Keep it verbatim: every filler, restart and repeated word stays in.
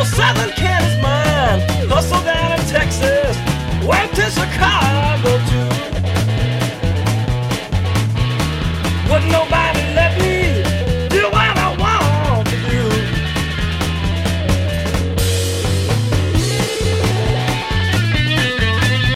Southern Cat is mine. Hustle down in Texas, went to Chicago.